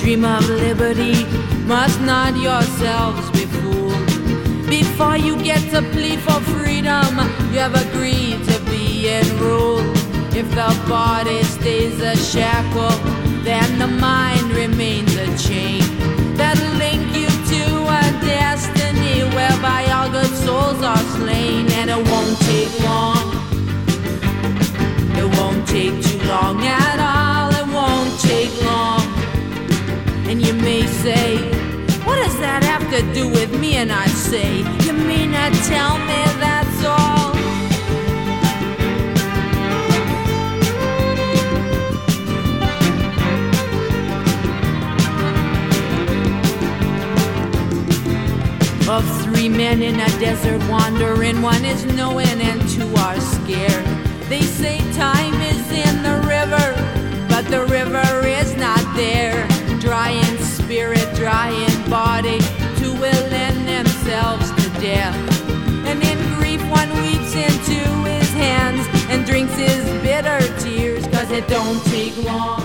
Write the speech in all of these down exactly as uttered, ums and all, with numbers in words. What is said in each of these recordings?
dream of liberty, must not yourselves be fooled. Before you get to plead for freedom, you have agreed to be enrolled. If the body stays a shackle, then the mind remains a chain that'll link you to a destiny whereby all good souls are slain. And it won't take long, it won't take too long at all, it won't take long. And you may say, what does that have to do with me? And I say, you may not tell me, that's all. Of three men in a desert wandering, one is knowing and two are scared. They say time is in the river, but the river is not there. Dry in spirit, dry in body, two will lend themselves to death. And in grief one weeps into his hands and drinks his bitter tears, 'cause it don't take long.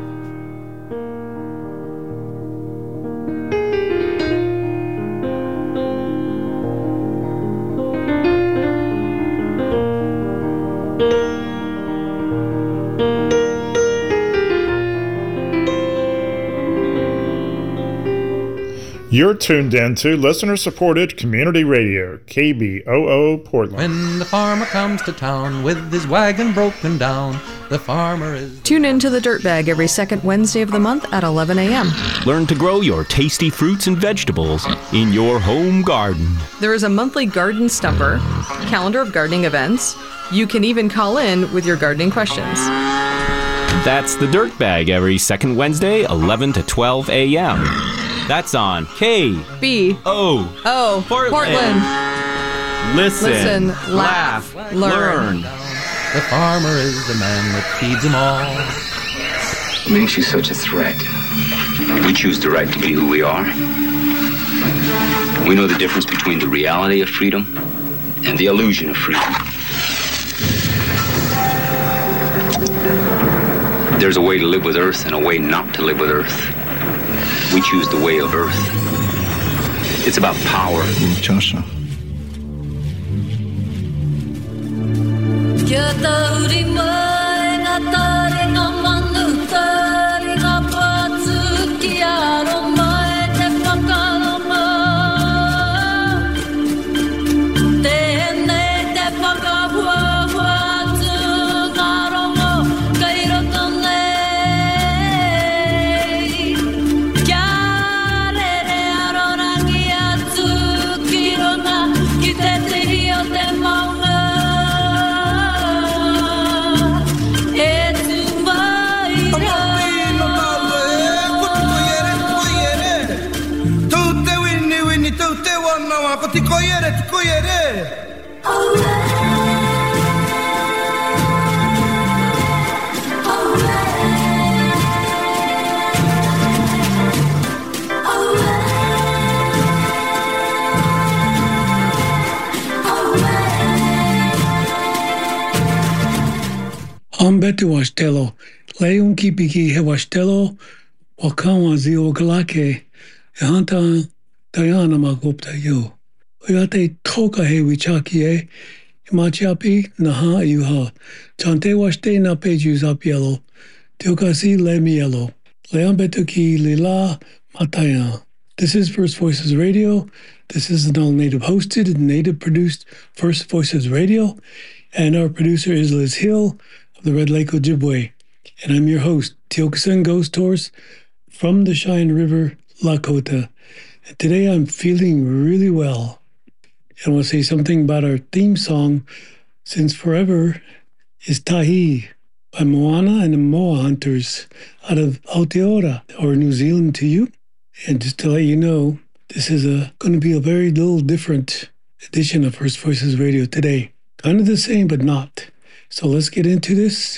You're tuned in to listener-supported community radio, K B O O Portland. When the farmer comes to town with his wagon broken down, the farmer is... Tune in to The Dirtbag every second Wednesday of the month at eleven a.m. Learn to grow your tasty fruits and vegetables in your home garden. There is a monthly garden stumper, calendar of gardening events. You can even call in with your gardening questions. That's The Dirtbag every second Wednesday, eleven to twelve a.m. That's on K B O O Portland. Portland. Listen, Listen, laugh, laugh, learn. learn. The farmer is the man that feeds them all. What makes you such a threat? We choose the right to be who we are. We know the difference between the reality of freedom and the illusion of freedom. There's a way to live with Earth and a way not to live with Earth. We choose the way of Earth. It's about power. Muchacha. Ambetu washtelo, leun kipiki he washtelo, wakawa zio galake, ehanta Diana magopta yo. Oyate toka he wichakie, imachapi naha yuha. Chante washte na peju zapielo, teokasi le mielo, leambetuki lila mataya. This is First Voices Radio. This is an all-native hosted and native-produced First Voices Radio. And our producer is Liz Hill of the Red Lake Ojibwe. And I'm your host, Tiokasin Ghost Horse from the Cheyenne River, Lakota. And today I'm feeling really well. And I want to say something about our theme song, Since Forever, is Tahi by Moana and the Moa Hunters out of Aotearoa, or New Zealand to you. And just to let you know, this is a, going to be a very little different edition of First Voices Radio today. Kind of the same, but not. So let's get into this.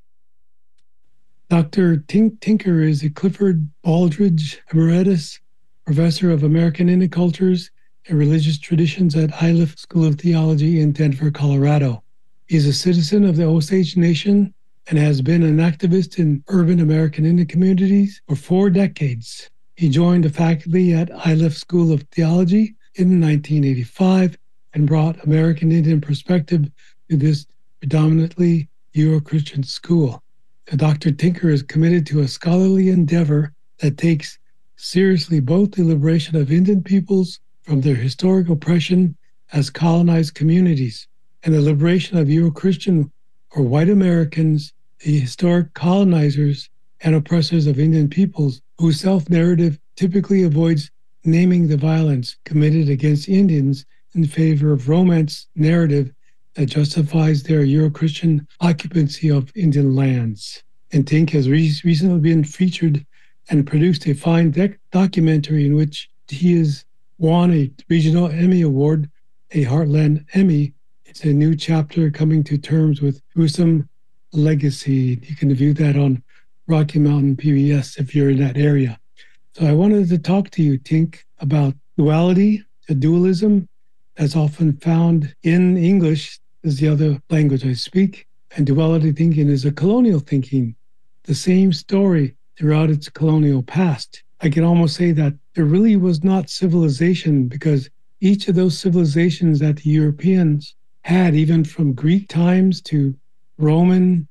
Doctor Tink Tinker is a Clifford Baldridge Emeritus Professor of American Indian Cultures and Religious Traditions at Iliff School of Theology in Denver, Colorado. He is a citizen of the Osage Nation and has been an activist in urban American Indian communities for four decades. He joined the faculty at Iliff School of Theology in nineteen eighty-five and brought American Indian perspective to this predominantly Euro-Christian school. Doctor Tinker is committed to a scholarly endeavor that takes seriously both the liberation of Indian peoples from their historic oppression as colonized communities and the liberation of Euro-Christian or white Americans, the historic colonizers and oppressors of Indian peoples, whose self-narrative typically avoids naming the violence committed against Indians in favor of romance narrative that justifies their Euro-Christian occupancy of Indian lands. And Tink has re- recently been featured and produced a fine dec- documentary in which he has won a regional Emmy Award, a Heartland Emmy. It's a new chapter coming to terms with gruesome legacy. You can view that on Rocky Mountain P B S if you're in that area. So I wanted to talk to you, Tink, about duality, the dualism that's often found in English is the other language I speak, and duality thinking is a colonial thinking, the same story throughout its colonial past. I can almost say that there really was not civilization because each of those civilizations that the Europeans had, even from Greek times to Roman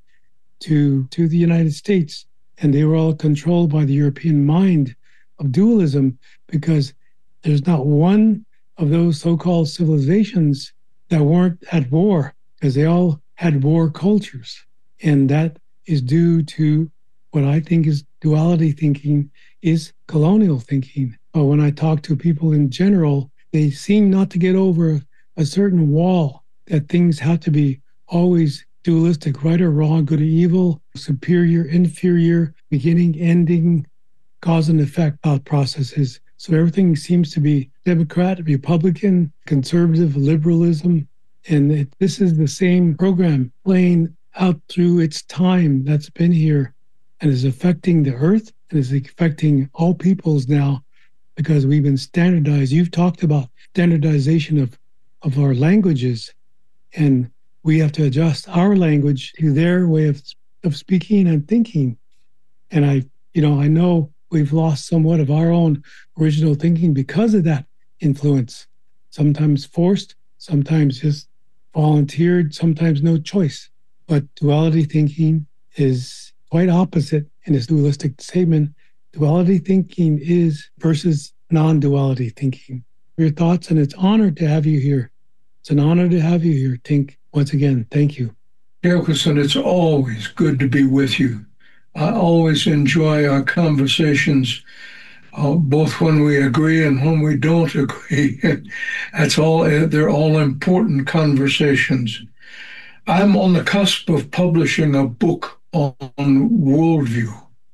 to, to the United States, and they were all controlled by the European mind of dualism because there's not one of those so-called civilizations that weren't at war, because they all had war cultures. And that is due to what I think is duality thinking is colonial thinking. But when I talk to people in general, they seem not to get over a certain wall that things have to be always dualistic, right or wrong, good or evil, superior, inferior, beginning, ending, cause and effect thought processes. So everything seems to be Democrat, Republican, conservative, liberalism. And it, this is the same program playing out through its time that's been here and is affecting the earth and is affecting all peoples now because we've been standardized. You've talked about standardization of, of our languages, and we have to adjust our language to their way of, of speaking and thinking. And I, you know, I know we've lost somewhat of our own original thinking because of that influence, sometimes forced, sometimes just volunteered, sometimes no choice. But duality thinking is quite opposite in its dualistic statement. Duality thinking is versus non-duality thinking. Your thoughts, and it's an honor to have you here. It's an honor to have you here, Tink. Once again, thank you. Wilkerson, it's always good to be with you. I always enjoy our conversations, uh, both when we agree and when we don't agree. That's all. They're all important conversations. I'm on the cusp of publishing a book on worldview,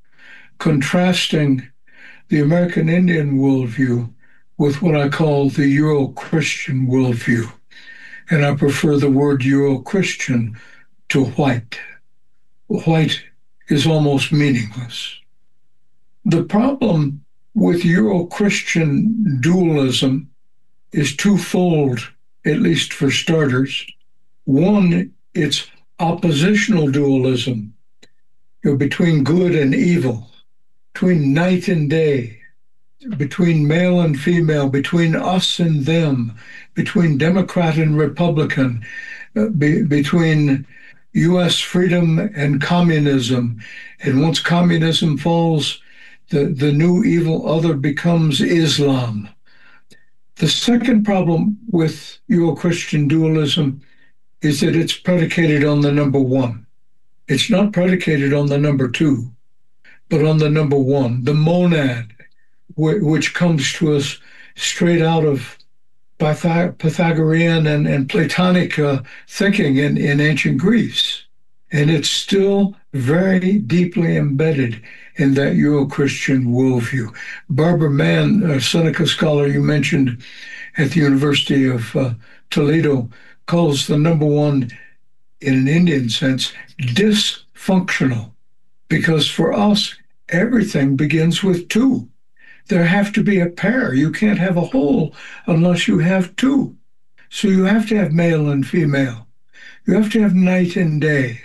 contrasting the American Indian worldview with what I call the Euro-Christian worldview. And I prefer the word Euro-Christian to white. White is almost meaningless. The problem with Euro-Christian dualism is twofold, at least for starters. One, it's oppositional dualism, you know, between good and evil, between night and day, between male and female, between us and them, between Democrat and Republican, uh, be, between U S freedom and communism. And once communism falls, the, the new evil other becomes Islam. The second problem with Euro-Christian dualism is that it's predicated on the number one. It's not predicated on the number two, but on the number one, the monad, wh- which comes to us straight out of Pythag- Pythagorean and, and Platonic uh, thinking in, in ancient Greece. And it's still very deeply embedded in that Euro-Christian worldview. Barbara Mann, a Seneca scholar you mentioned at the University of uh, Toledo, calls the number one, in an Indian sense, dysfunctional, because for us, everything begins with two. There have to be a pair. You can't have a whole unless you have two. So you have to have male and female. You have to have night and day.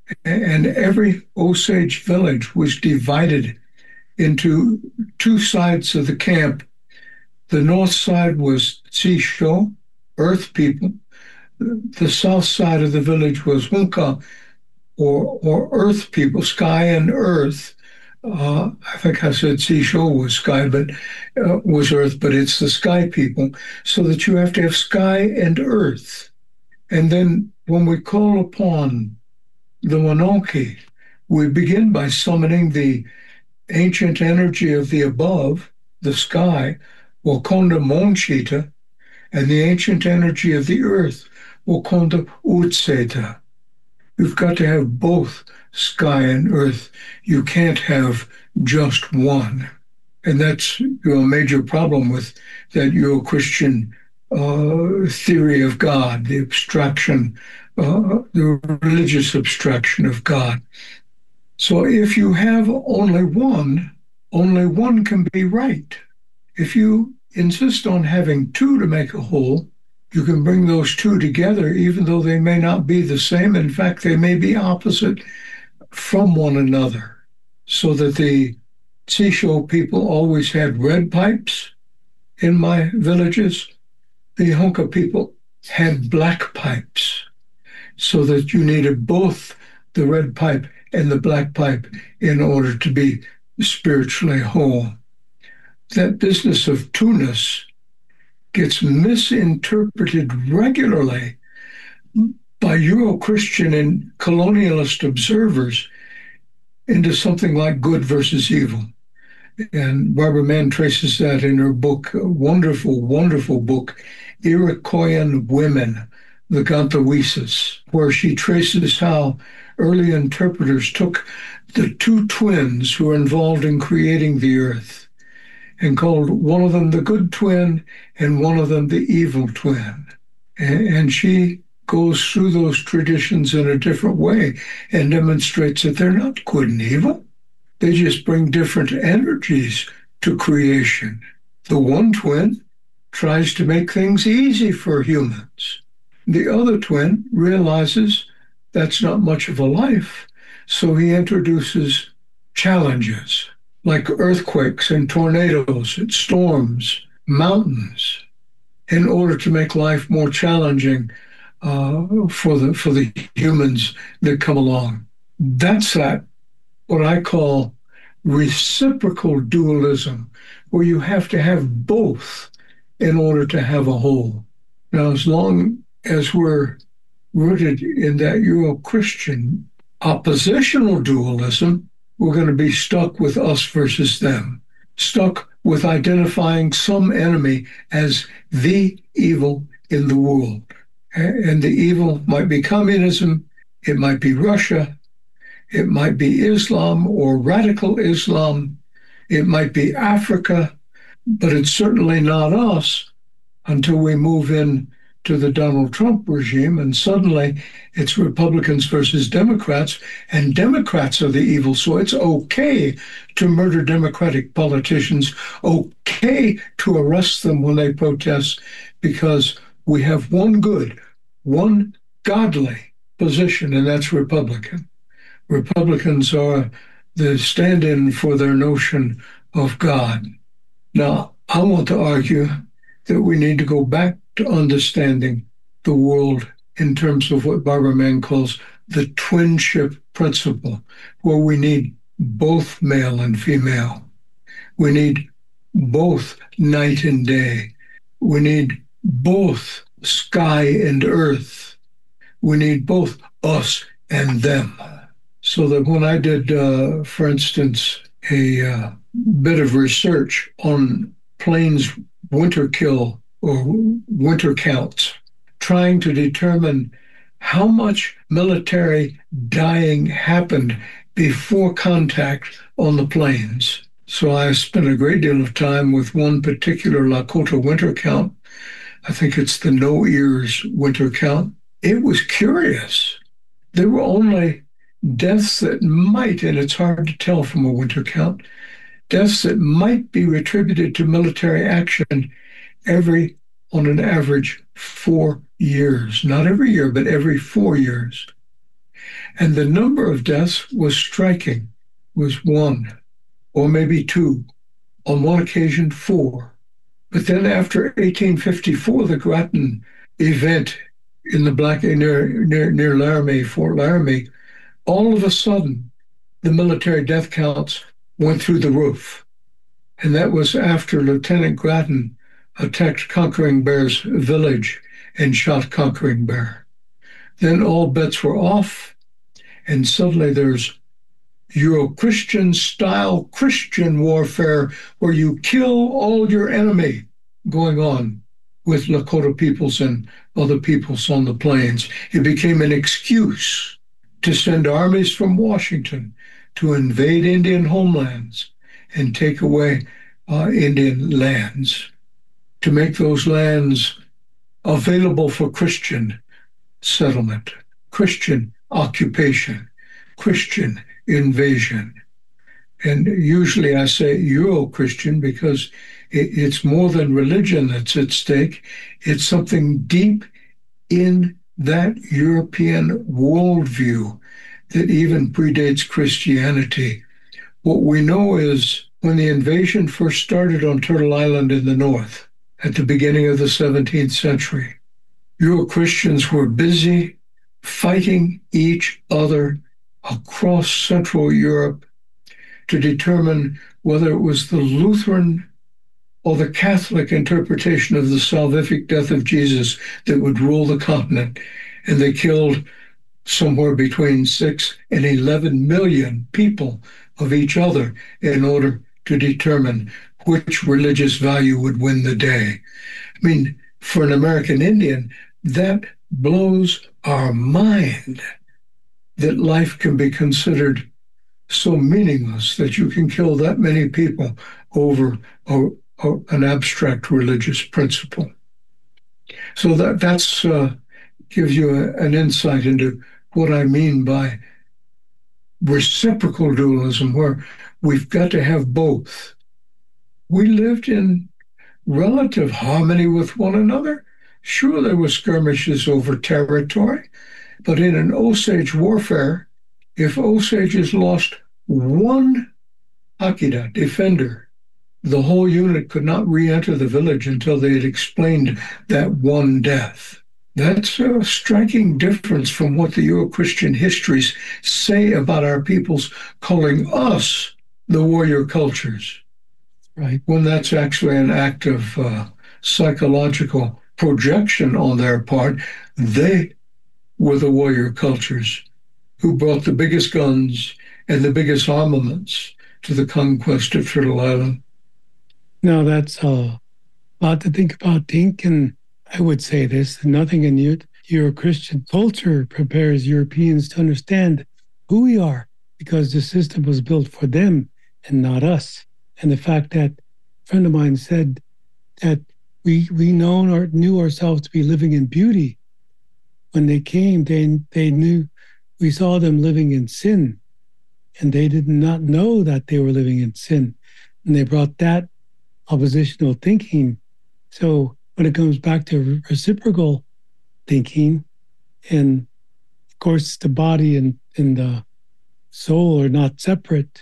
And every Osage village was divided into two sides of the camp. The north side was Tsi-Sho, earth people. The south side of the village was Hunka, or, or earth people, sky and earth. Uh, I think I said Tsi-Sho was sky, but uh, was earth, but it's the sky people. So that you have to have sky and earth. And then when we call upon the Wanonki, we begin by summoning the ancient energy of the above, the sky, Wakonda Monchita, and the ancient energy of the earth, Wakonda Utseta. You've got to have both sky and earth. You can't have just one. And that's, you know, a major problem with that Euro-Christian uh, theory of God, the abstraction, uh, the religious abstraction of God. So if you have only one, only one can be right. If you insist on having two to make a whole, you can bring those two together, even though they may not be the same. In fact, they may be opposite from one another. So that the Tsi-Sho people always had red pipes in my villages. The Hunka people had black pipes, so that you needed both the red pipe and the black pipe in order to be spiritually whole. That business of two-ness gets misinterpreted regularly by Euro-Christian and colonialist observers into something like good versus evil. And Barbara Mann traces that in her book, a wonderful, wonderful book, Iroquoian Women, the Gantawisas, where she traces how early interpreters took the two twins who were involved in creating the earth and called one of them the good twin and one of them the evil twin. And she goes through those traditions in a different way and demonstrates that they're not good and evil. They just bring different energies to creation. The one twin tries to make things easy for humans. The other twin realizes that's not much of a life, so he introduces challenges like earthquakes and tornadoes and storms, mountains, in order to make life more challenging uh, for the for the humans that come along. That's that, what I call reciprocal dualism, where you have to have both in order to have a whole. Now, as long as we're rooted in that Euro-Christian oppositional dualism, we're going to be stuck with us versus them, stuck with identifying some enemy as the evil in the world. And the evil might be communism, it might be Russia, it might be Islam or radical Islam, it might be Africa, but it's certainly not us until we move in to the Donald Trump regime, and suddenly it's Republicans versus Democrats, and Democrats are the evil. So it's okay to murder Democratic politicians, okay to arrest them when they protest, because we have one good, one godly position, and that's Republican. Republicans are the stand-in for their notion of God. Now, I want to argue that we need to go back to understanding the world in terms of what Barbara Mann calls the twinship principle, where we need both male and female. We need both night and day. We need both sky and earth. We need both us and them. So that when I did, uh, for instance, a uh, bit of research on planes winter kill or winter counts, trying to determine how much military dying happened before contact on the plains. So I spent a great deal of time with one particular Lakota winter count. I think it's the No Ears winter count. It was curious. There were only deaths that might, and it's hard to tell from a winter count, deaths that might be attributed to military action every, on an average, four years. Not every year, but every four years. And the number of deaths was striking, was one, or maybe two, on one occasion four. But then after eighteen fifty-four, the Grattan event in the Black near near near Laramie, Fort Laramie, all of a sudden the military death counts went through the roof. And that was after Lieutenant Grattan attacked Conquering Bear's village and shot Conquering Bear. Then all bets were off, and suddenly there's Euro-Christian style Christian warfare where you kill all your enemy going on with Lakota peoples and other peoples on the plains. It became an excuse to send armies from Washington to invade Indian homelands and take away uh, Indian lands, to make those lands available for Christian settlement, Christian occupation, Christian invasion. And usually I say Euro-Christian because it, it's more than religion that's at stake. It's something deep in that European worldview that even predates Christianity. What we know is when the invasion first started on Turtle Island in the north at the beginning of the seventeenth century, Euro-Christians were busy fighting each other across Central Europe to determine whether it was the Lutheran or the Catholic interpretation of the salvific death of Jesus that would rule the continent. And they killed somewhere between six and eleven million people of each other in order to determine which religious value would win the day. I mean, for an American Indian, that blows our mind that life can be considered so meaningless that you can kill that many people over a, a, an abstract religious principle. So that that's uh, gives you a, an insight into what I mean by reciprocal dualism, where we've got to have both. We lived in relative harmony with one another. Sure, there were skirmishes over territory, but in an Osage warfare, if Osages lost one Akida defender, the whole unit could not re-enter the village until they had explained that one death. That's a striking difference from what the Euro-Christian histories say about our peoples, calling us the warrior cultures. Right. When that's actually an act of uh, psychological projection on their part. They were the warrior cultures who brought the biggest guns and the biggest armaments to the conquest of Turtle Island. Now, that's a lot to think about, Dink, and I would say this, nothing in your Christian culture prepares Europeans to understand who we are, because the system was built for them and not us. And the fact that a friend of mine said that we we known or knew ourselves to be living in beauty. When they came, they they knew we saw them living in sin, and they did not know that they were living in sin. And they brought that oppositional thinking. So when it comes back to reciprocal thinking, and of course the body and, and the soul are not separate,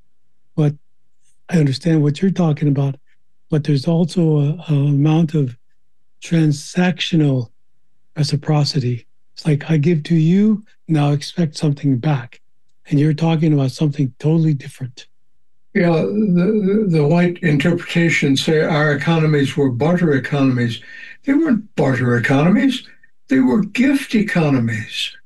but I understand what you're talking about, but there's also a, a amount of transactional reciprocity. It's like, I give to you, now expect something back. And you're talking about something totally different. Yeah, the, the white interpretations say our economies were barter economies. They weren't barter economies. They were gift economies.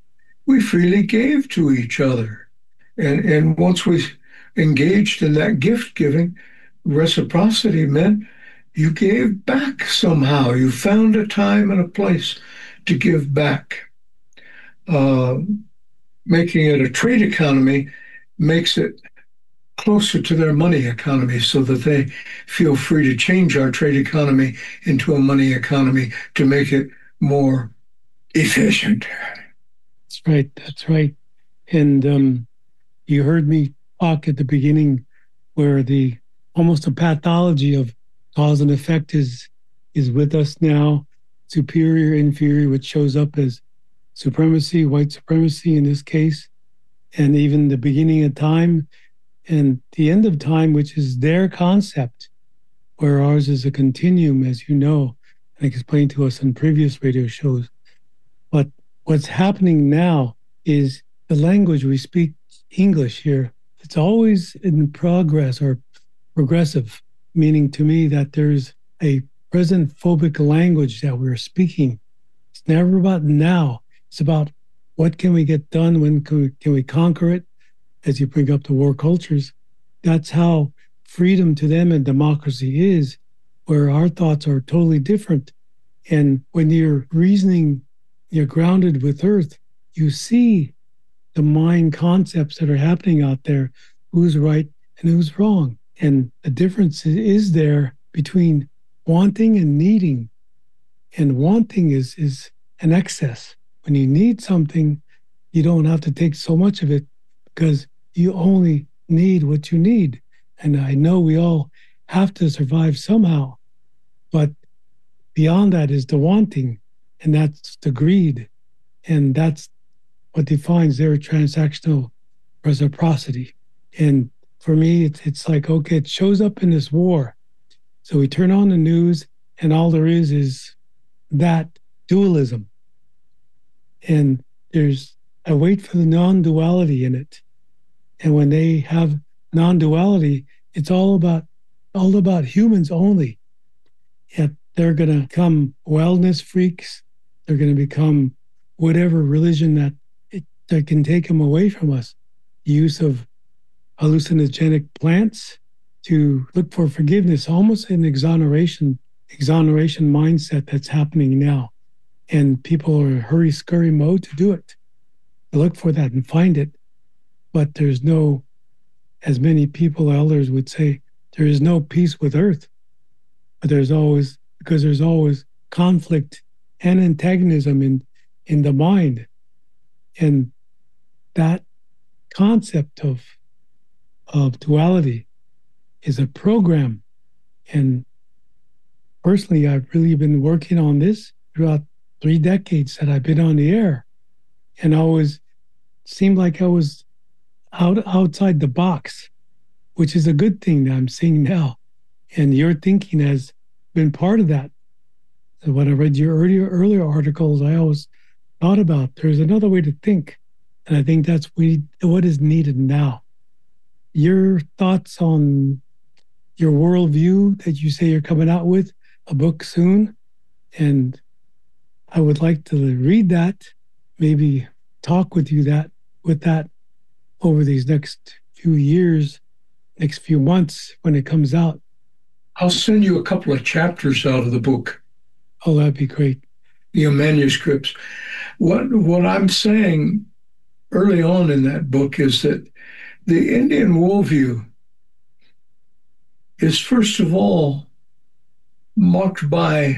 We freely gave to each other. And, and once we engaged in that gift giving, reciprocity meant you gave back somehow. You found a time and a place to give back. Uh, making it a trade economy makes it closer to their money economy, so that they feel free to change our trade economy into a money economy to make it more efficient. That's right. That's right. And um, you heard me talk at the beginning where the almost a pathology of cause and effect is is with us now, superior, inferior, which shows up as supremacy, white supremacy in this case, and even the beginning of time and the end of time, which is their concept, where ours is a continuum, as you know, and explained to us in previous radio shows. But what's happening now is the language we speak, English here, it's always in progress or progressive, meaning to me that there's a present phobic language that we're speaking. It's never about now. It's about what can we get done, when can we, can we conquer it, as you bring up the war cultures. That's how freedom to them and democracy is, where our thoughts are totally different. And when you're reasoning, you're grounded with earth, you see the mind concepts that are happening out there, who's right and who's wrong. And the difference is there between wanting and needing. And wanting is, is an excess. When you need something, you don't have to take so much of it because you only need what you need. And I know we all have to survive somehow, but beyond that is the wanting, and that's the greed. And that's what defines their transactional reciprocity. And for me, it's, it's like, okay, it shows up in this war. So we turn on the news, and all there is is that dualism. And there's a wait for the non-duality in it. And when they have non-duality, it's all about all about humans only. Yet they're going to become wellness freaks. They're going to become whatever religion that it, that can take them away from us. Use of hallucinogenic plants to look for forgiveness, almost an exoneration, exoneration mindset that's happening now. And people are in hurry, scurry mode to do it, to look for that and find it. But there's no, as many people, elders would say, there is no peace with earth. But there's always, because there's always conflict and antagonism in, in the mind. And that concept of, of duality is a program. And personally, I've really been working on this throughout three decades that I've been on the air. And I always seemed like I was out outside the box, which is a good thing that I'm seeing now. And your thinking has been part of that. So when I read your earlier earlier articles, I always thought about there's another way to think. And I think that's we, what is needed now. Your thoughts on your worldview that you say you're coming out with, a book soon. And I would like to read that, maybe talk with you that with that over these next few years, next few months when it comes out. I'll send you a couple of chapters out of the book. Oh, that'd be great. Your manuscripts. What what I'm saying early on in that book is that the Indian worldview is first of all marked by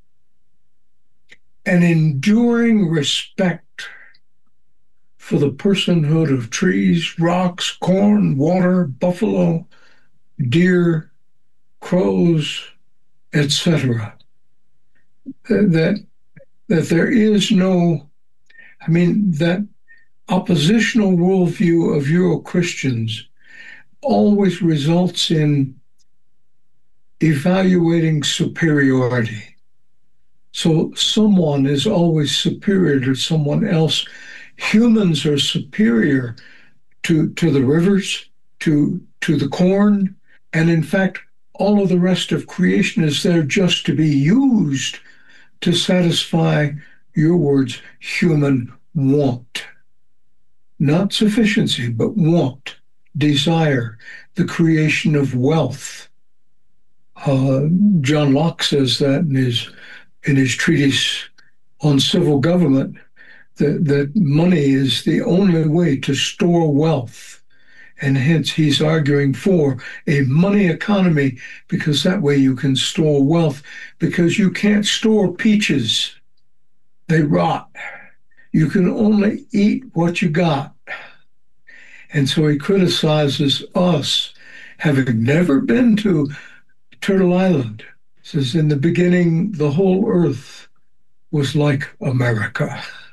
an enduring respect for the personhood of trees, rocks, corn, water, buffalo, deer, crows, et cetera. That, that there is no, I mean, that oppositional worldview of Euro-Christians always results in evaluating superiority. So someone is always superior to someone else. Humans are superior to, to the rivers, to, to the corn, and in fact, all of the rest of creation is there just to be used to satisfy, your words, human want. Not sufficiency, but want, desire, the creation of wealth. Uh, John Locke says that in his in his treatise on civil government, that, that money is the only way to store wealth. And hence he's arguing for a money economy, because that way you can store wealth, because you can't store peaches. They rot. You can only eat what you got. And so he criticizes us, having never been to Turtle Island. Says, in the beginning, the whole earth was like America.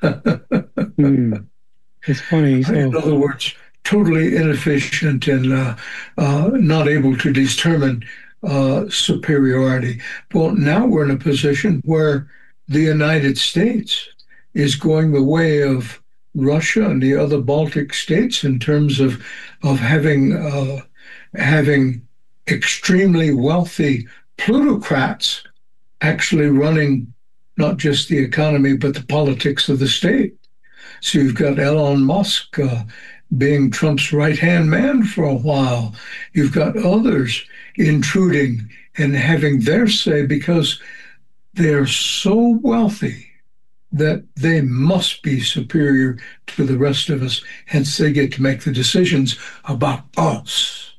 mm. It's funny. So. In other words, totally inefficient and uh, uh, not able to determine uh, superiority. Well, now we're in a position where the United States is going the way of Russia and the other Baltic states in terms of of having uh, having extremely wealthy plutocrats actually running not just the economy but the politics of the state. So you've got Elon Musk uh, being Trump's right-hand man for a while. You've got others intruding and having their say because they're so wealthy that they must be superior to the rest of us. Hence, they get to make the decisions about us.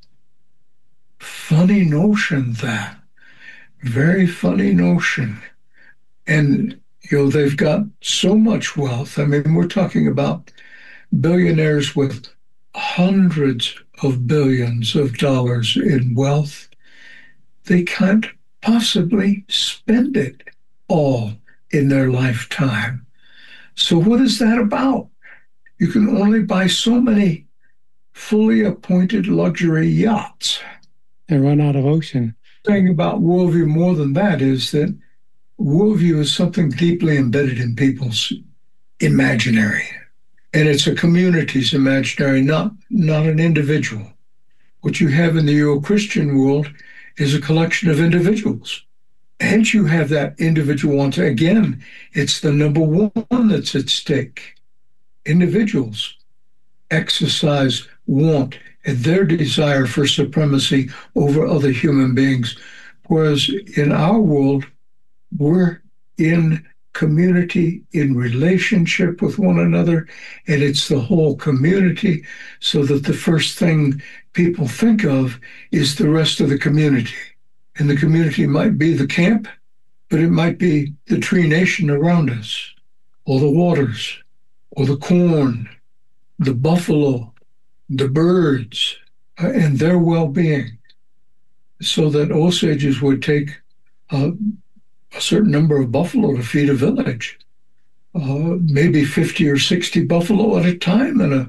Funny notion, that. Very funny notion. And, you know, they've got so much wealth. I mean, we're talking about billionaires with hundreds of billions of dollars in wealth. They can't possibly spend it all in their lifetime. So what is that about? You can only buy so many fully appointed luxury yachts. And run out of ocean. The thing about worldview more than that is that worldview is something deeply embedded in people's imaginary. And it's a community's imaginary, not, not an individual. What you have in the Euro-Christian world is a collection of individuals. And you have that individual want to, again, it's the number one that's at stake. Individuals exercise want and their desire for supremacy over other human beings. Whereas in our world, we're in community, in relationship with one another, and it's the whole community, so that the first thing people think of is the rest of the community. And the community might be the camp, but it might be the tree nation around us, or the waters, or the corn, the buffalo, the birds, uh, and their well-being. So that Osages would take uh, a certain number of buffalo to feed a village, uh, maybe fifty or sixty buffalo at a time in, a,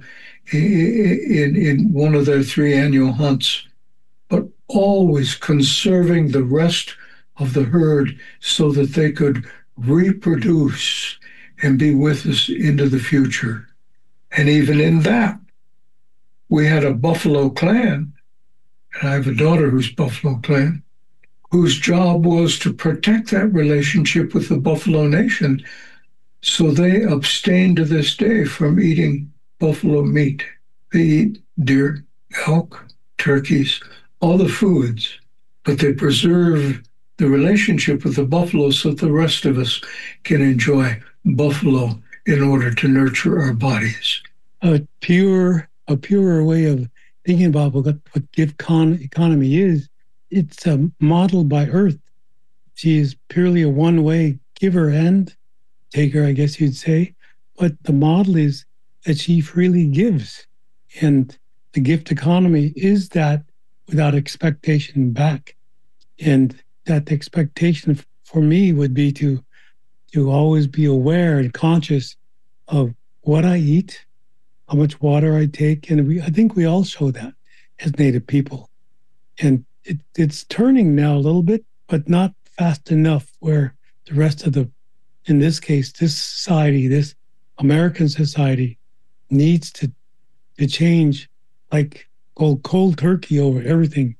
in, in one of their three annual hunts. But always conserving the rest of the herd so that they could reproduce and be with us into the future. And even in that, we had a Buffalo clan, and I have a daughter who's Buffalo clan, whose job was to protect that relationship with the Buffalo Nation. So they abstain to this day from eating buffalo meat. They eat deer, elk, turkeys, all the foods, but they preserve the relationship with the buffalo so that the rest of us can enjoy buffalo in order to nurture our bodies. A pure, a purer way of thinking about what, what give con, economy is, it's a model by Earth. She is purely a one-way giver and taker, I guess you'd say, but the model is that she freely gives. And the gift economy is that without expectation back. And that expectation for me would be to to always be aware and conscious of what I eat, how much water I take. And we I think we all show that as Native people. And it, it's turning now a little bit, but not fast enough where the rest of the, in this case, this society, this American society needs to, to change, like go cold turkey over everything.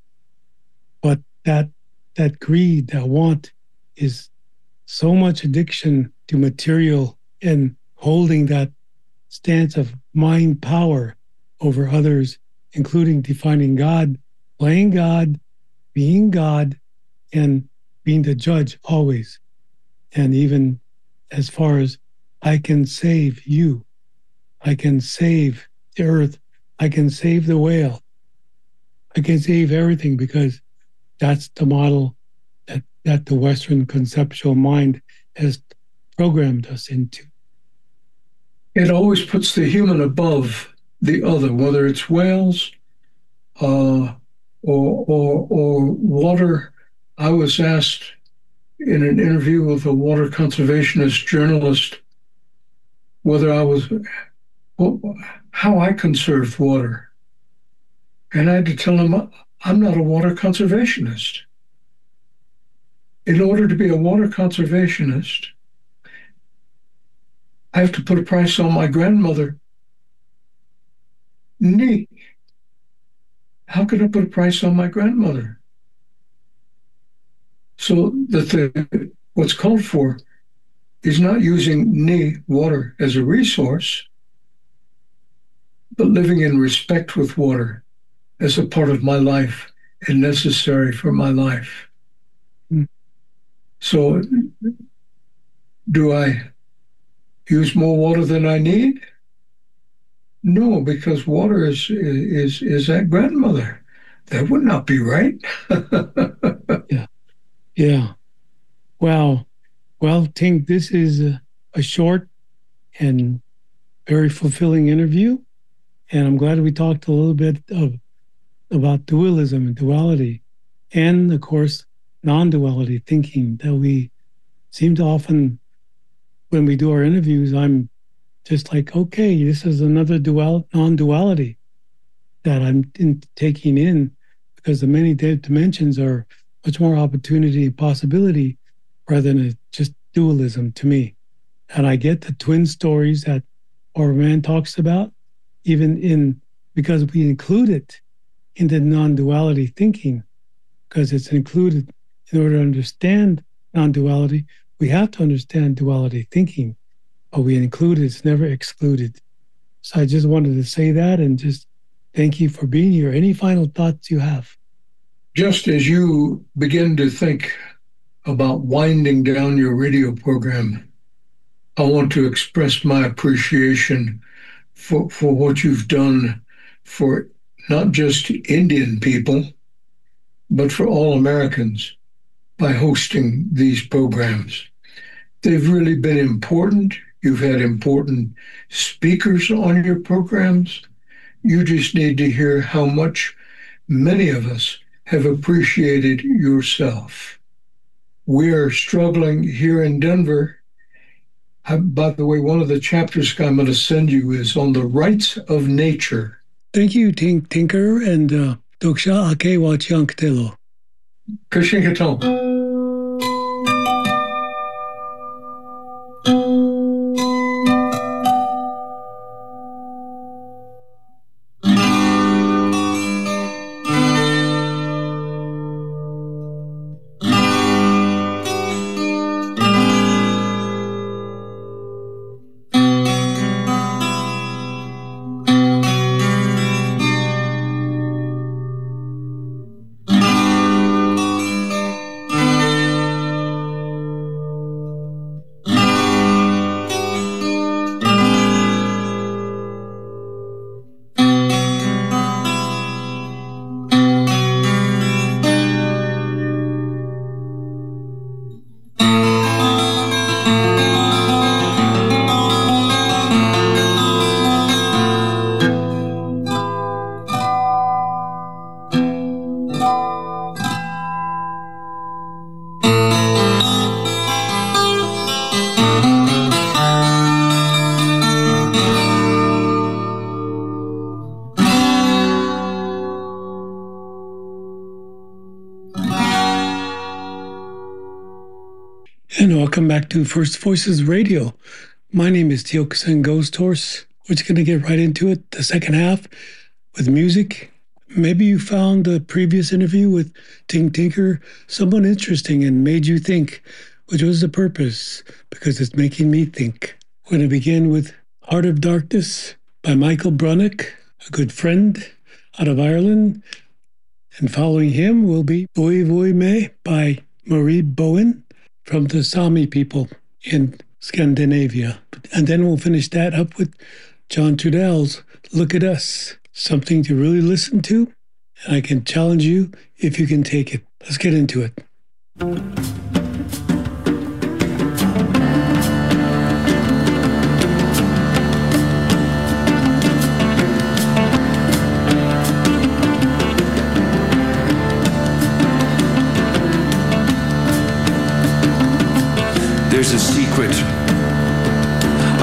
But that that greed, that want is so much addiction to material and holding that stance of mind power over others, including defining God, playing God, being God, and being the judge always. And even as far as I can save you, I can save the earth, I can save the whale, I can save everything, because that's the model that, that the Western conceptual mind has programmed us into. It always puts the human above the other, whether it's whales uh, or, or, or water. I was asked in an interview with a water conservationist journalist whether I was, well, how I conserved water. And I had to tell him, I'm not a water conservationist. In order to be a water conservationist, I have to put a price on my grandmother. Ni. How could I put a price on my grandmother? So that the, what's called for is not using ni, water, as a resource, but living in respect with water as a part of my life and necessary for my life. Mm. So do I use more water than I need? No, because water is is is that grandmother. That would not be right. Yeah. Yeah. Wow. Well, Tink, this is a, a short and very fulfilling interview. And I'm glad we talked a little bit of about dualism and duality. And of course, non-duality thinking that we seem to often, when we do our interviews, I'm just like, okay, this is another dual non-duality that I'm in, taking in, because the many dimensions are much more opportunity and possibility rather than a, just dualism to me. And I get the twin stories that our man talks about, even in, because we include it into non-duality thinking, because it's included in order to understand non-duality. We have to understand duality thinking, but we include it, it's never excluded. So I just wanted to say that and just thank you for being here. Any final thoughts you have? Just as you begin to think about winding down your radio program, I want to express my appreciation for, for what you've done for not just Indian people, but for all Americans by hosting these programs. They've really been important. You've had important speakers on your programs. You just need to hear how much many of us have appreciated yourself. We are struggling here in Denver. I, by the way, one of the chapters I'm going to send you is on the rights of nature. Thank you, Tink, Tinker, and uh, Doksha Ake Wachiankatelo. Kashinkaton. And welcome back to First Voices Radio. My name is Tiokasan Ghost Horse. We're just going to get right into it, the second half, with music. Maybe you found the previous interview with Tink Tinker somewhat interesting and made you think, which was the purpose, because it's making me think. We're going to begin with Heart of Darkness by Michael Brunick, a good friend out of Ireland. And following him will be Voi Voi Me by Marie Bowen from the Sami people in Scandinavia. And then we'll finish that up with John Trudell's Look at Us, something to really listen to. And I can challenge you if you can take it. Let's get into it.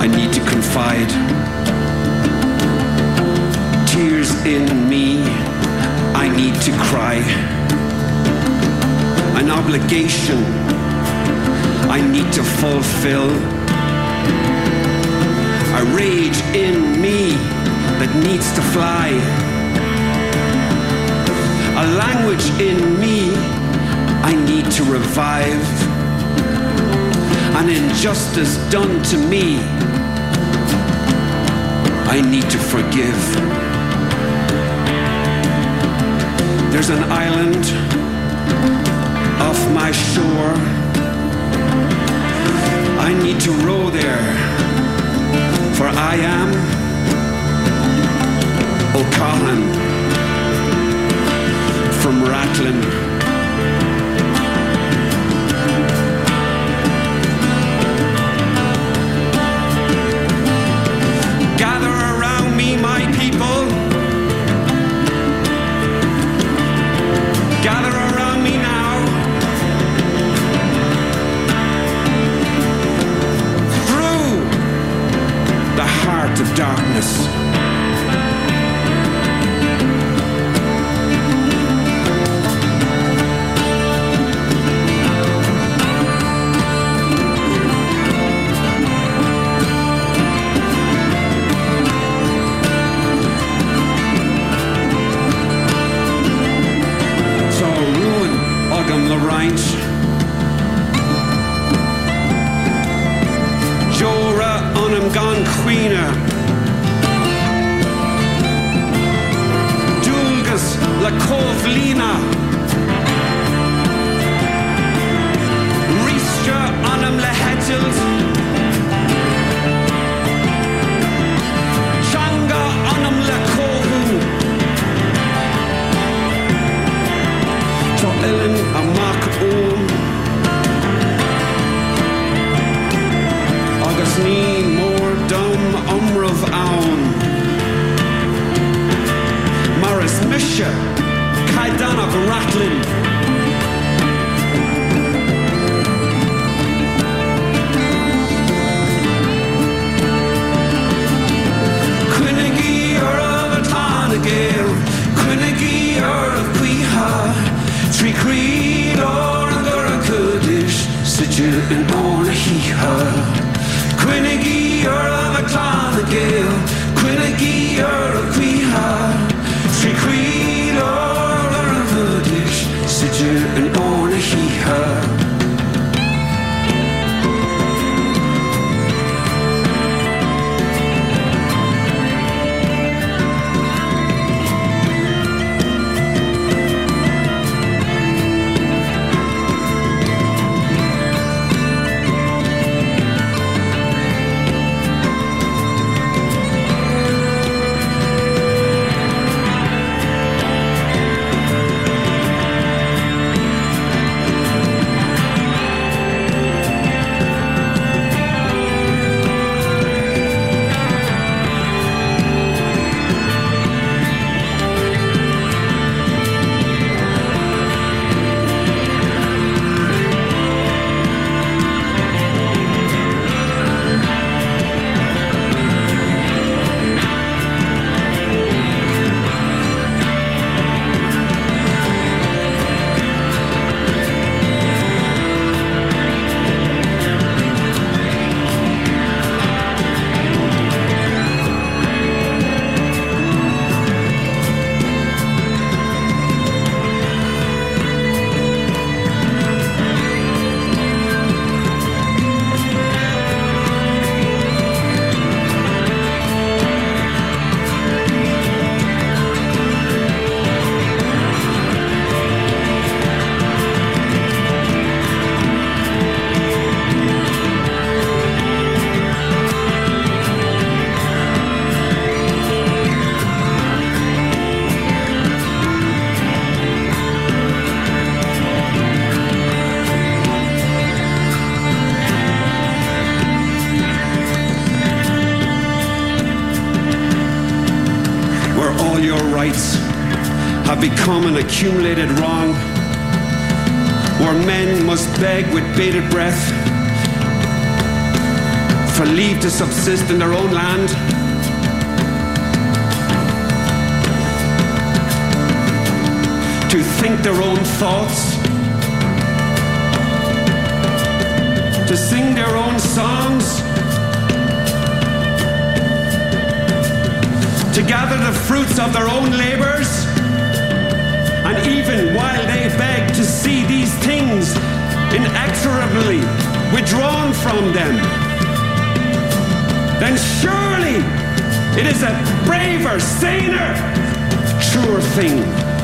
I need to confide. Tears in me, I need to cry. An obligation I need to fulfill. A rage in me that needs to fly. A language in me I need to revive. An injustice done to me I need to forgive. There's an island off my shore. I need to row there, for I am O'Cahan from Rathlin. Gather around me, my people. Gather around me now. Through the heart of darkness. Jora onam gan queena. Dulgas la kovlina. Ristra onam la hedgels. Changa onam la kohu. To Ellen a mak om. Agus ní mór dom umrah ann. Maris Misha, Kaidanach Rathlin. Quinnigy or of a Tanagale, Quinnigy or of Quiha, Tree Creed or a Gurakudish, Sijil in Ornahiha. Quinnigy or of a Clonagale, Quinnigy or a Quiha, Tree Creed or a Hoodish, Sijir and Ornahiha. Have become an accumulated wrong, where men must beg with bated breath for leave to subsist in their own land. To think their own thoughts, to sing their own songs, to gather the fruits of their own labors, and even while they beg to see these things inexorably withdrawn from them, then surely it is a braver, saner, truer thing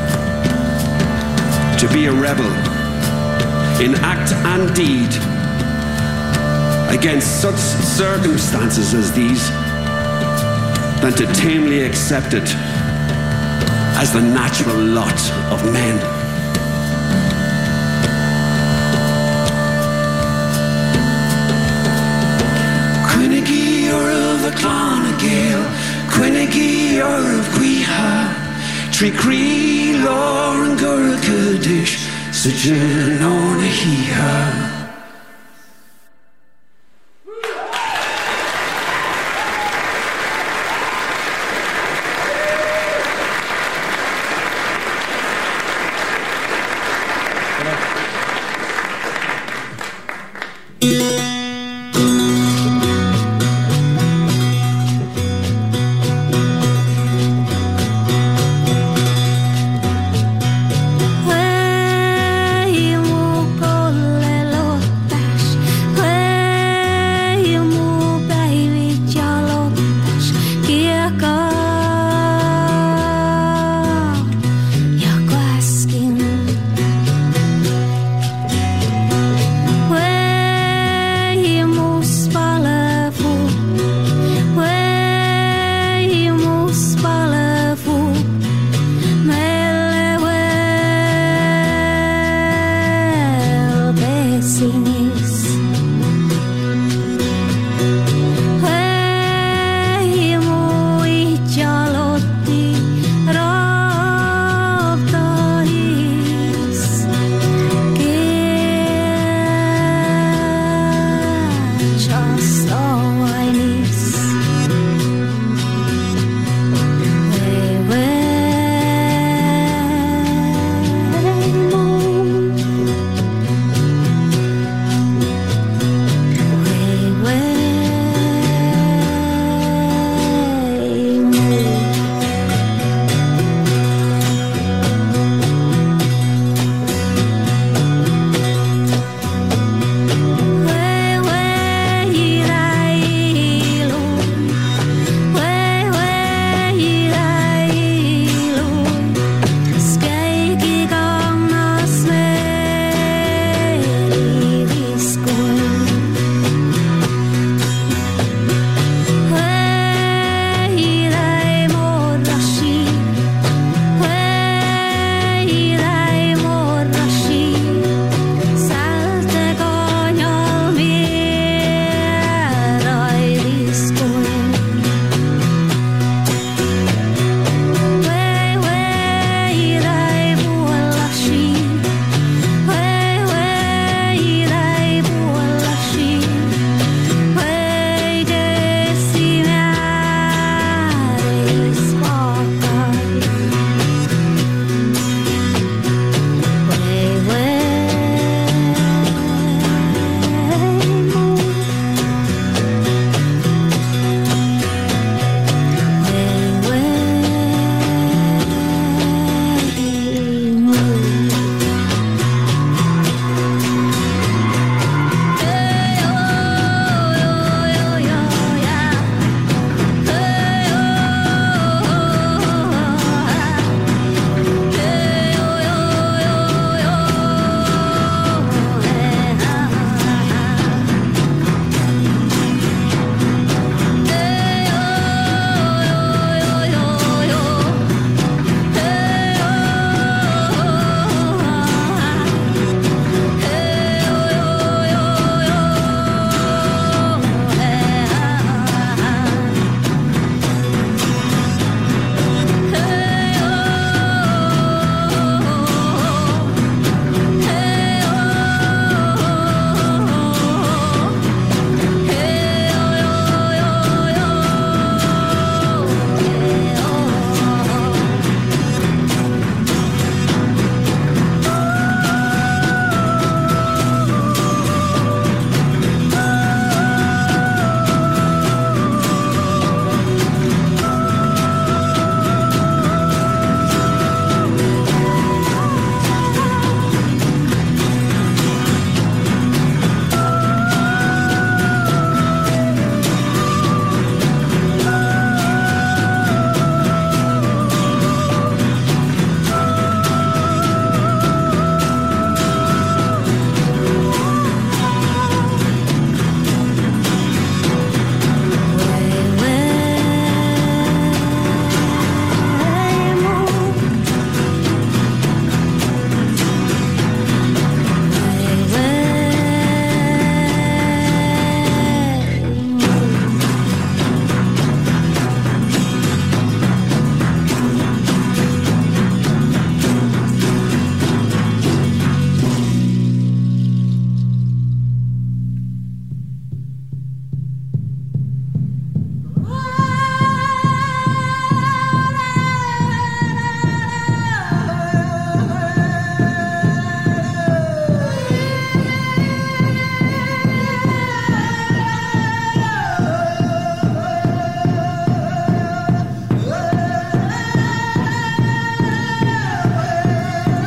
to be a rebel in act and deed against such circumstances as these than to tamely accept it as the natural lot of men. Quinnigy or of the Clonagale, Quinnigy or of Queeha, Tricree, Lauren, Gurukadish, Sijin, Ornahiha. Way you go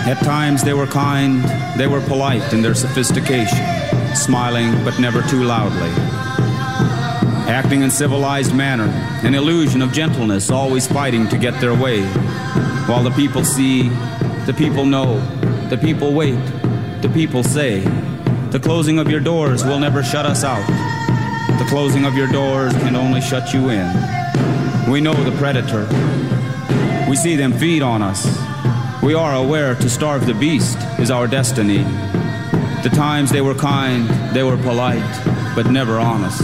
At times they were kind, they were polite in their sophistication, smiling but never too loudly. Acting in civilized manner, an illusion of gentleness, always fighting to get their way. While the people see, the people know, the people wait, the people say, the closing of your doors will never shut us out. The closing of your doors can only shut you in. We know the predator. We see them feed on us. We are aware to starve the beast is our destiny. The times they were kind, they were polite, but never honest.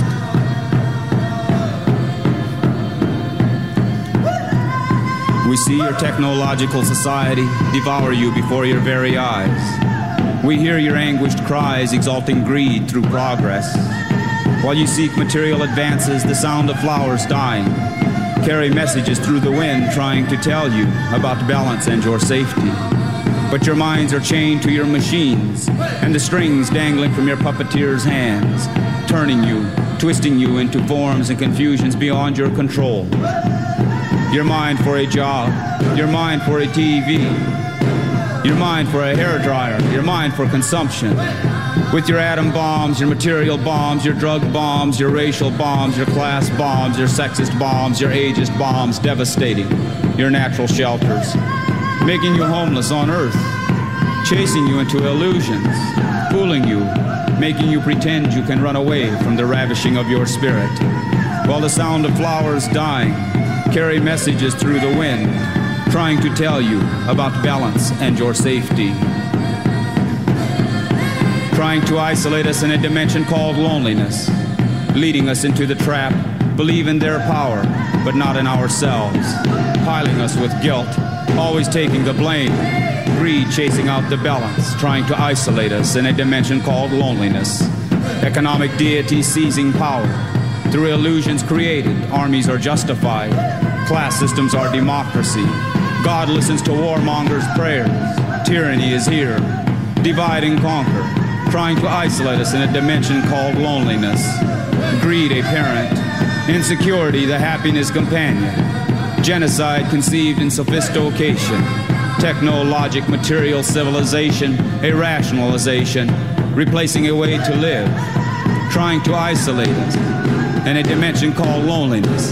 We see your technological society devour you before your very eyes. We hear your anguished cries exalting greed through progress. While you seek material advances, the sound of flowers dying carry messages through the wind trying to tell you about balance and your safety. But your minds are chained to your machines and the strings dangling from your puppeteer's hands, turning you, twisting you into forms and confusions beyond your control. Your mind for a job, your mind for a T V, your mind for a hairdryer, your mind for consumption. With your atom bombs, your material bombs, your drug bombs, your racial bombs, your class bombs, your sexist bombs, your ageist bombs, devastating your natural shelters, making you homeless on earth, chasing you into illusions, fooling you, making you pretend you can run away from the ravishing of your spirit, while the sound of flowers dying carry messages through the wind, trying to tell you about balance and your safety. Trying to isolate us in a dimension called loneliness, leading us into the trap, believe in their power, but not in ourselves, piling us with guilt, always taking the blame, greed chasing out the balance, trying to isolate us in a dimension called loneliness, economic deity seizing power. Through illusions created, armies are justified, class systems are democracy. God listens to warmongers' prayers. Tyranny is here, divide and conquer, trying to isolate us in a dimension called loneliness. Greed a parent, insecurity the happiness companion, genocide conceived in sophistication, technologic material civilization, a rationalization, replacing a way to live, trying to isolate us in a dimension called loneliness.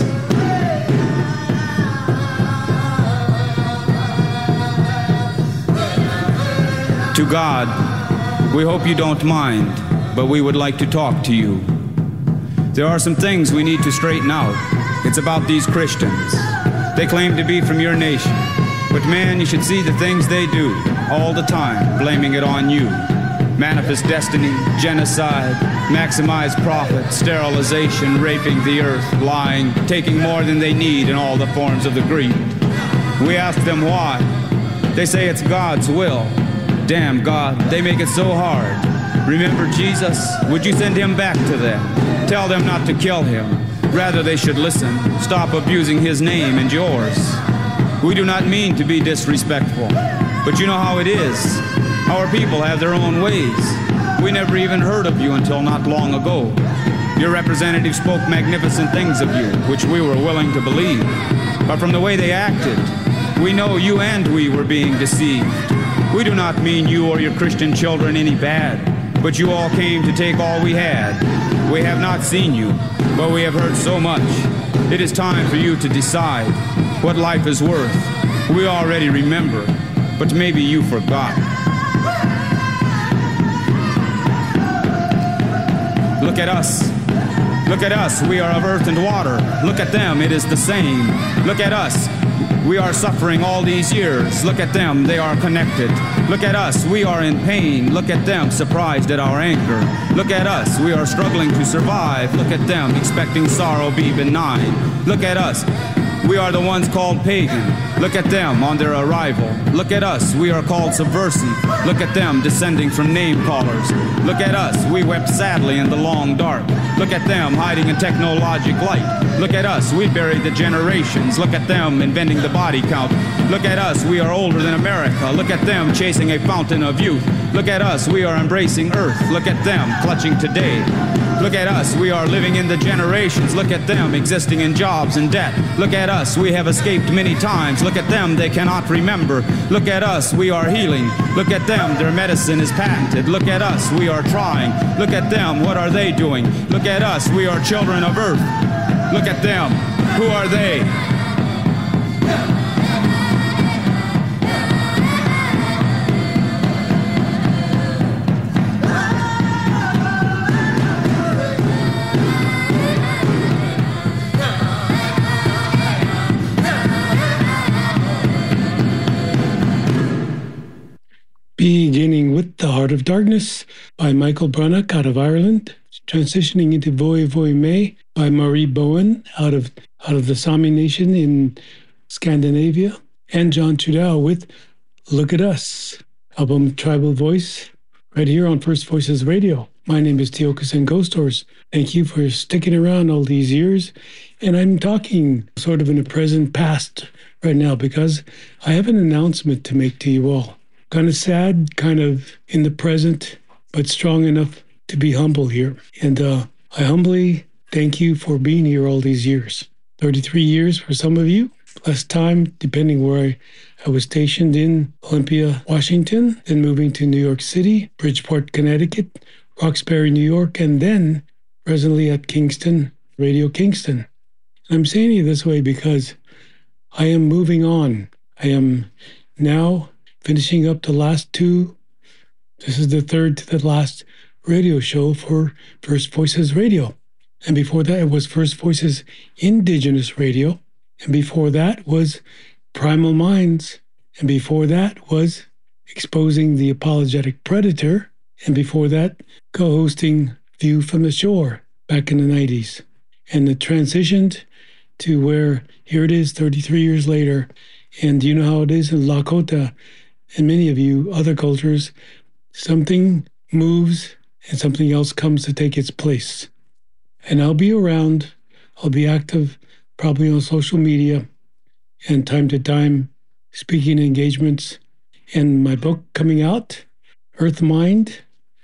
To God, we hope you don't mind, but we would like to talk to you. There are some things we need to straighten out. It's about these Christians. They claim to be from your nation, but man, you should see the things they do all the time, blaming it on you. Manifest destiny, genocide, maximize profit, sterilization, raping the earth, lying, taking more than they need in all the forms of the greed. We ask them why. They say it's God's will. Damn God, they make it so hard. Remember Jesus? Would you send him back to them? Tell them not to kill him. Rather they should listen. Stop abusing his name and yours. We do not mean to be disrespectful, but you know how it is. Our people have their own ways. We never even heard of you until not long ago. Your representative spoke magnificent things of you, which we were willing to believe. But from the way they acted, we know you and we were being deceived. We do not mean you or your Christian children any bad, but you all came to take all we had. We have not seen you, but we have heard so much. It is time for you to decide what life is worth. We already remember, but maybe you forgot. Look at us. Look at us. We are of earth and water. Look at them. It is the same. Look at us. We are suffering all these years. Look at them, they are connected. Look at us, we are in pain. Look at them, surprised at our anger. Look at us, we are struggling to survive. Look at them, expecting sorrow be benign. Look at us, we are the ones called pagan. Look at them on their arrival. Look at us, we are called subversive. Look at them, descending from name callers. Look at us, we wept sadly in the long dark. Look at them, hiding in technologic light. Look at us, we buried the generations. Look at them, inventing the body count. Look at us, we are older than America. Look at them, chasing a fountain of youth. Look at us, we are embracing earth. Look at them, clutching today. Look at us, we are living in the generations. Look at them, existing in jobs and debt. Look at us, we have escaped many times. Look at them, they cannot remember. Look at us, we are healing. Look at them, their medicine is patented. Look at us, we are trying. Look at them, what are they doing? Look at us, we are children of earth. Look at them, who are they? Beginning with The Heart of Darkness by Michael Brannock out of Ireland, transitioning into Voi Voi Me by Marie Bowen out of out of the Sami Nation in Scandinavia, and John Trudeau with Look at Us, album Tribal Voice, right here on First Voices Radio. My name is Tiokasin Ghost Horse. Thank you for sticking around all these years, and I'm talking sort of in the present past right now because I have an announcement to make to you all. Kind of sad, kind of in the present, but strong enough to be humble here. And uh, I humbly thank you for being here all these years. thirty-three years for some of you, less time, depending where I, I was stationed in Olympia, Washington, then moving to New York City, Bridgeport, Connecticut, Roxbury, New York, and then presently at Kingston, Radio Kingston. And I'm saying it this way because I am moving on. I am now finishing up the last two. This is the third to the last radio show for First Voices Radio. And before that, it was First Voices Indigenous Radio. And before that was Primal Minds. And before that was Exposing the Apologetic Predator. And before that, co-hosting View from the Shore back in the nineties. And it transitioned to where here it is thirty-three years later. And you know how it is in Lakota and many of you other cultures, something moves and something else comes to take its place. And I'll be around, I'll be active probably on social media and time to time speaking engagements. And my book coming out, Earth Mind,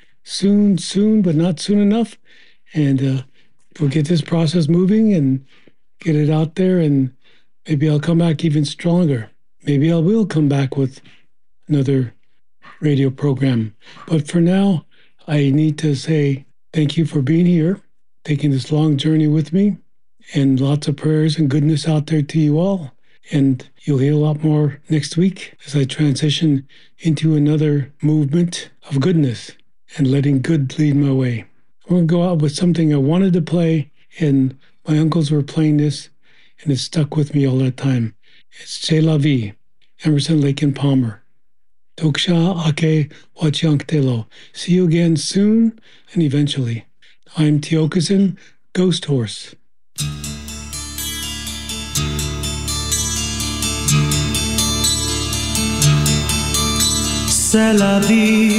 soon, soon, but not soon enough. And uh, we'll get this process moving and get it out there, and maybe I'll come back even stronger. Maybe I will come back with another radio program. But for now, I need to say thank you for being here, taking this long journey with me, and lots of prayers and goodness out there to you all. And you'll hear a lot more next week as I transition into another movement of goodness and letting good lead my way. We're going to go out with something I wanted to play, and my uncles were playing this, and it stuck with me all that time. It's C'est la vie, Emerson, Lake and Palmer. Toksha Ake Wachanktelo. See you again soon and eventually. I'm Tiokasin Ghost Horse. C'est la vie.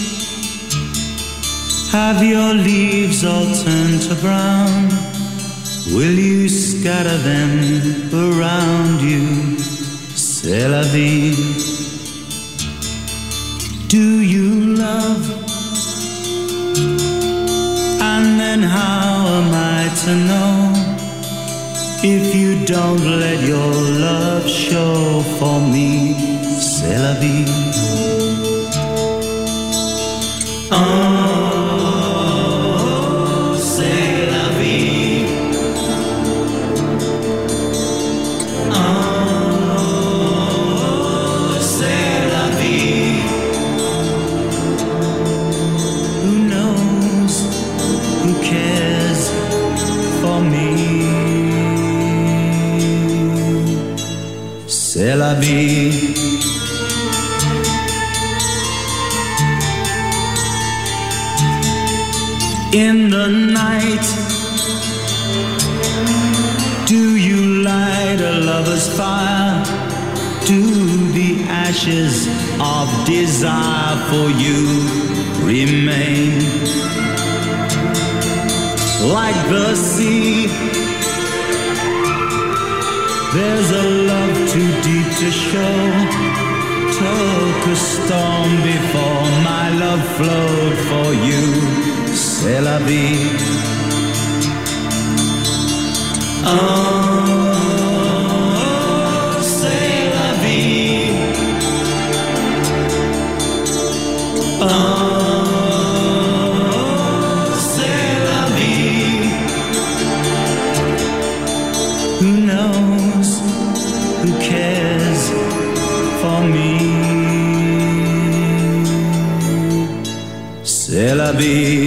Have your leaves all turned to brown? Will you scatter them around you? C'est la vie. Do you love? And then how am I to know if you don't let your love show for me? C'est la vie. Oh. C'est la vie. In the night, do you light a lover's fire? Do the ashes of desire for you remain? Like the sea, there's a love too deep to show. Took a storm before my love flowed for you. C'est la vie. Oh, c'est la vie. Oh, c'est la vie. Who knows? Who cares for me? C'est la vie.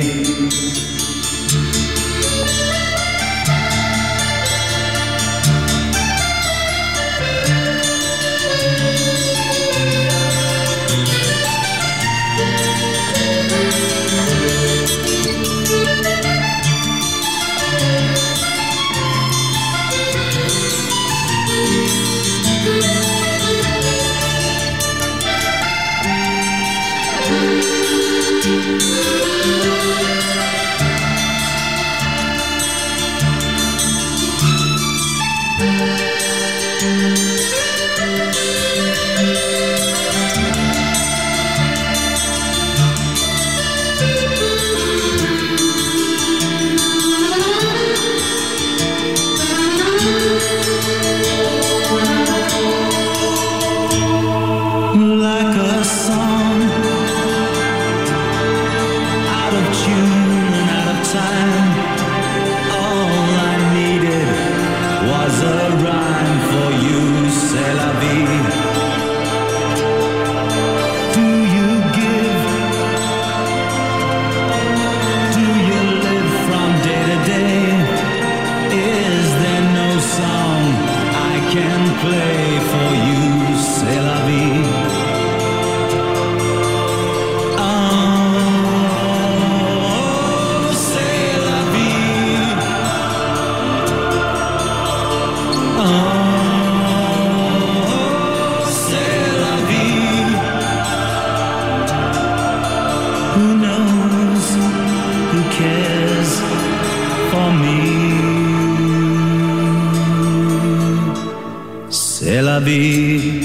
Like a song, out of tune and out of time. All I needed was a rhyme for you, c'est la vie. Do you give? Do you live from day to day? Is there no song I can play for you, c'est la vie? Who knows? Who cares for me? C'est la vie.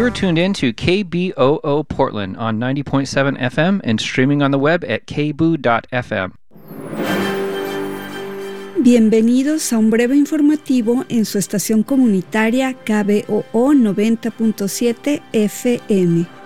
are tuned in to K B O O Portland on ninety point seven F M and streaming on the web at k b o o dot f m. Bienvenidos a un breve informativo en su estación comunitaria K B O O noventa punto siete F M.